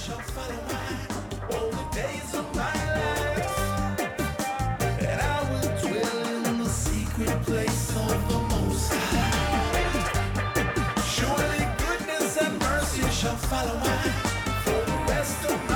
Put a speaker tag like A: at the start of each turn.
A: shall follow all the days of my life, and I will dwell in the secret place of the Most High. Surely goodness and mercy shall follow for the rest of my life.